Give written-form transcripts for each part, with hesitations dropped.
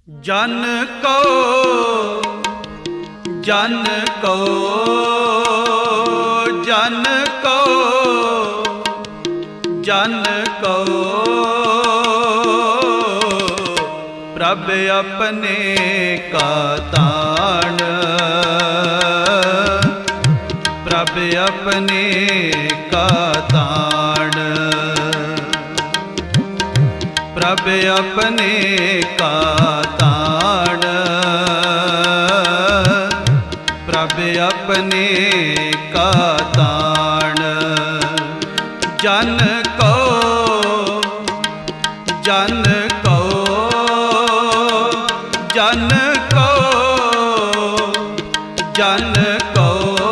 जन को जन को जन को जन को प्रभ अपने का ताण, प्रभ अपने का ताण, प्रभ अपने का ताण, प्रभ अपने का ताण। जन को जन को जन को जन को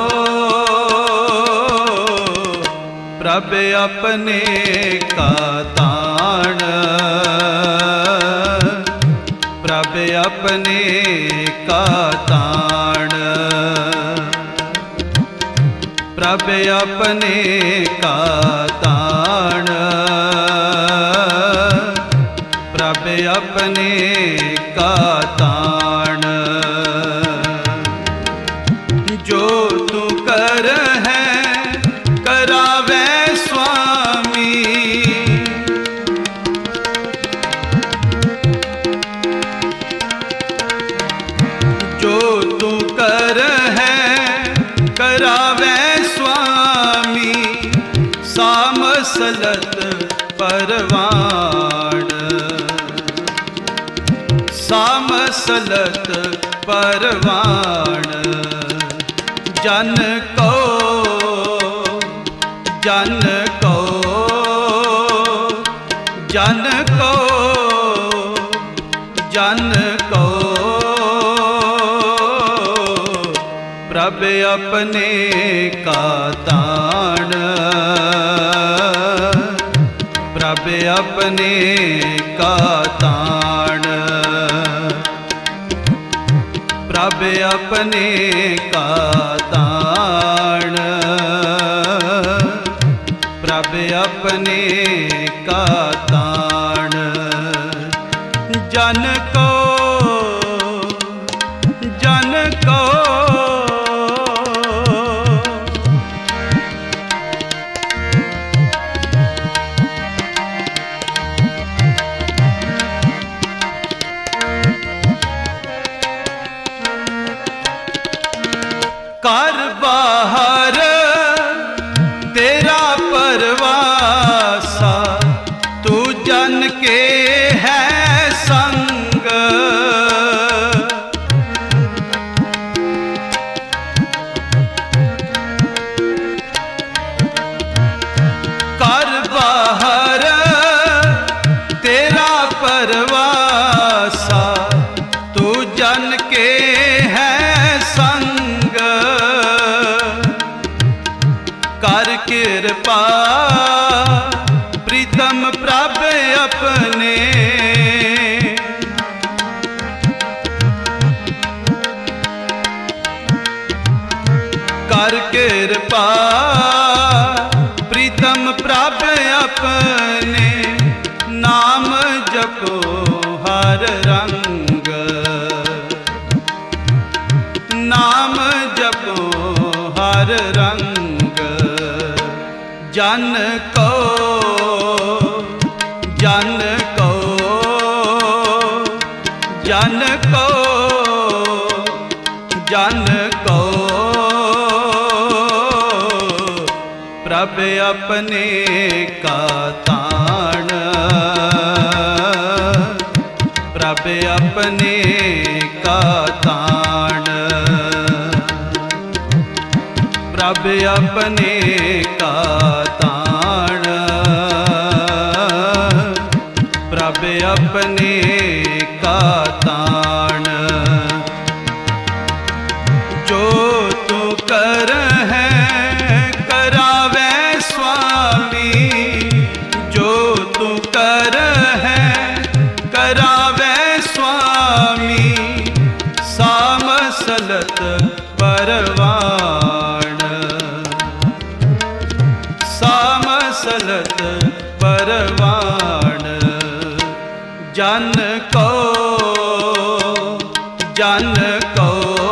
प्रभ अपने का ताण, प्रभ अपने का ताण, प्रभ अपने का ताण, प्रभ अपने का ताण। जो तू कर है करावे स्वामी, जो तू कर है करावे स्वामी, सामसलत परवाण, सामसलत परवाण। जन को जन को जन को जन को प्रभ अपने का ताण, प्रभ अपने का ताण, प्रभ अपने का ताण, प्रभ अपने का ताण। जन को जन को कर बाहर तेरा परवासा, तू जन के है संग, कर बाहर तेरा परवासा, तू जन के है संग, कर कृपा प्रीतम प्रभ अपने, कर कृपा प्रीतम प्रभ अपने, नाम जपो हर रंग, नाम जपो हर रंग। जन को जन को जन को जन को प्रभ अपने का ताण, प्रभ अपने का ताण, प्रभ अपने का ताण, प्रभ अपने का ताण। जो तू कर है करावे स्वामी, जो तू कर है करावे स्वामी, सामसलत परवाण, सामसलत परवाण। जन को जन को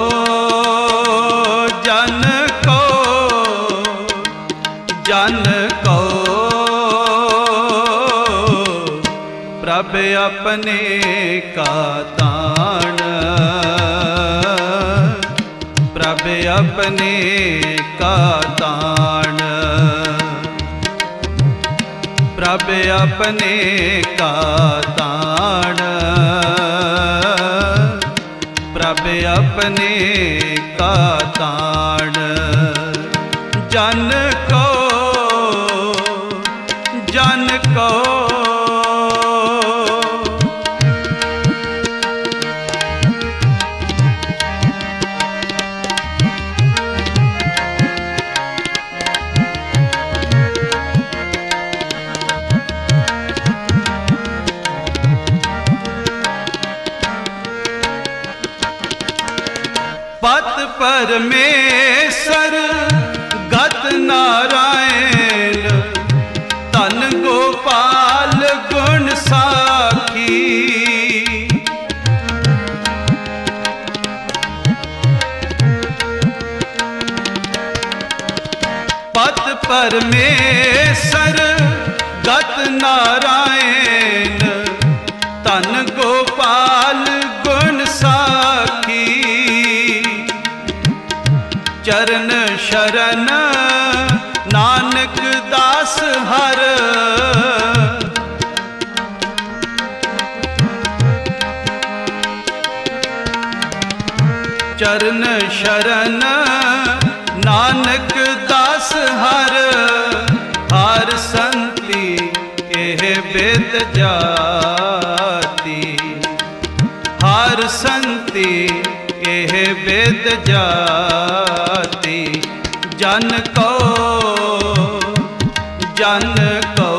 जन को जन को प्रभ अपने का ताण, प्रभ अपने का ताण, प्रभ अपने का ताण, प्रभ अपने का ताण। जन को जन को पत परमेश्वर गत नारायण, तन गोपाल गुण साखी। पत परमेश्वर गत नारायण, तन गोपाल गुण साखी। चरण शरण नानक दास हर, चरण शरण नानक दास हर। हर संति एह वेद जाति, हर संति एह वेद जाति। जन को जन को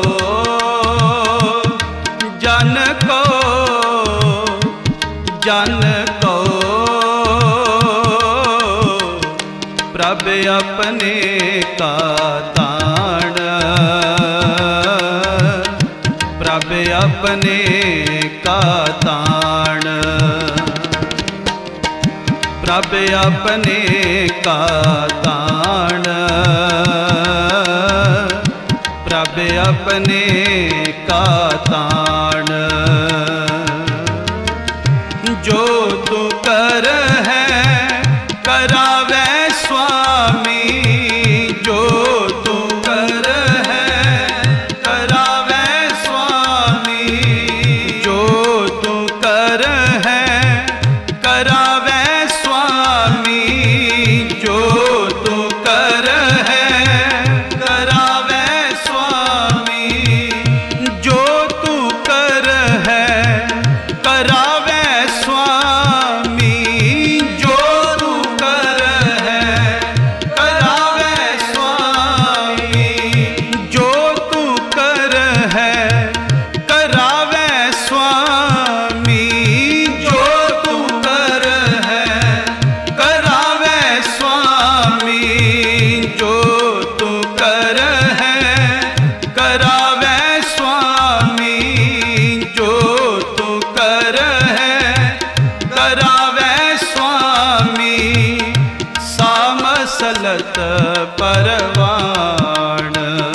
जन को जन को प्रभ अपने का ताण, प्रभ अपने का ताण, प्रभ अपने का ताण, प्रभ अपने का ताण। जो तू कर है करावे स्वामी, जो तू कर है करावे स्वामी। जो तू कर है करावे स्वामी, जो तू कर है करावे स्वामी। जो तू कर है करावे स्वामी, जो तू कर है करावे स्वामी। जो तू कर है करावे स्वामी, जो तू कर है करावे स्वामी। जो तू कर है करावे स्वामी, जो तू कर है करावे स्वामी। सामसलत परवाण,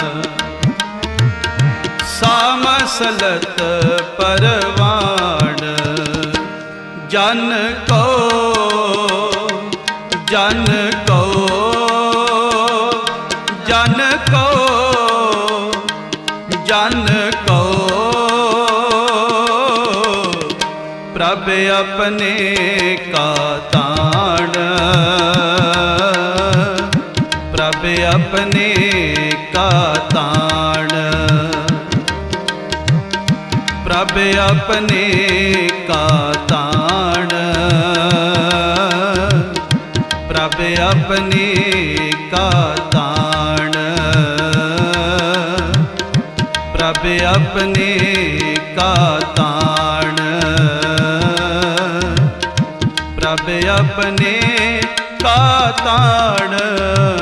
सामसलत परवाण। जन को जन को जन को जन को प्रभ अपने का ताण, प्रभ अपने का ताण, प्रभ अपने का ताण, प्रभ अपने का ताण, प्रभ अपने का ताण, प्रभ अपने का ताण।